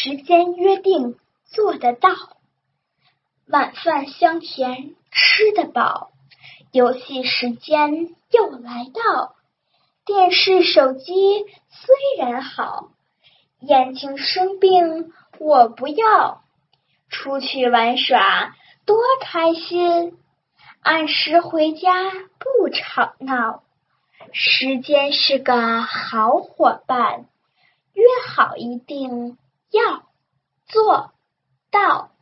时间约定做得到，晚饭香甜吃得饱，游戏时间又来到。电视手机虽然好，眼睛生病我不要。出去玩耍多开心，按时回家不吵闹。时间是个好伙伴，约好一定要做到。